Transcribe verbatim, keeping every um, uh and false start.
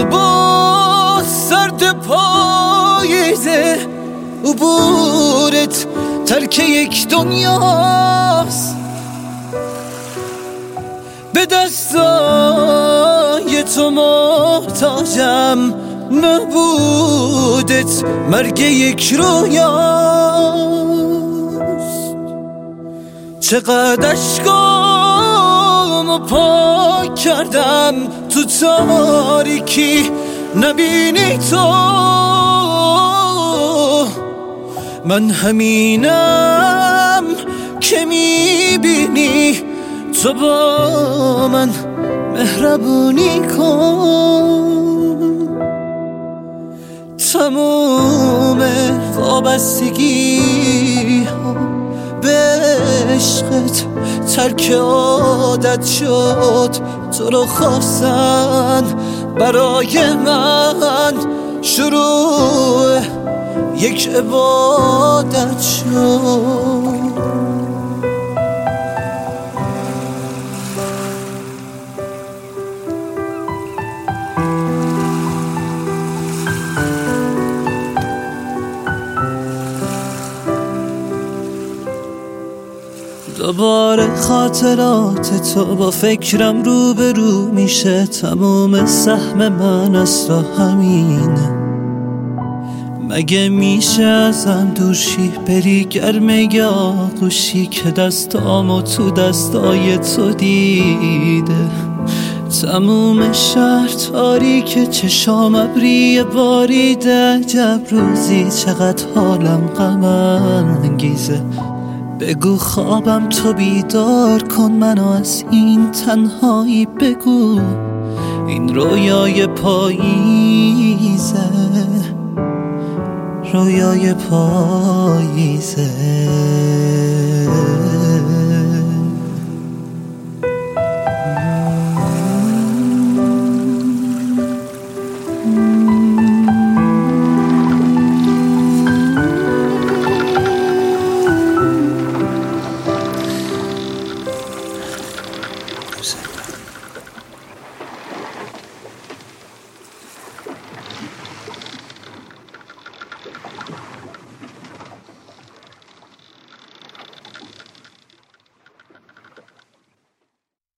با سرد پاییزه عبورت ترک یک دنیاست. به دستای تو محتاجم، نبودت مرگ یک رویاست. چقدر اشکامو پاک کردم تو تاریکی نبینی تو. من همینم که میبینی تو با من مهربونی کن. تموم وابستگی ها به عشقت ترک عادت شد. تو رو خواستن برای من شروع یک عبادت شد. دوباره خاطرات تو با فکرم رو به رو میشه. تموم سهم من از تو همینه. مگه میشه ازم دوشی بری گرمه یا آغوشی که دستامو تو دستای تو دیده. تموم شهر تاریک چشام ابری باریده. عجب روزی چقدر حالم غم انگیزه. بگو خوابم تو بیدار کن منو از این تنهایی. بگو این رویای پاییزه، رویای پاییزه.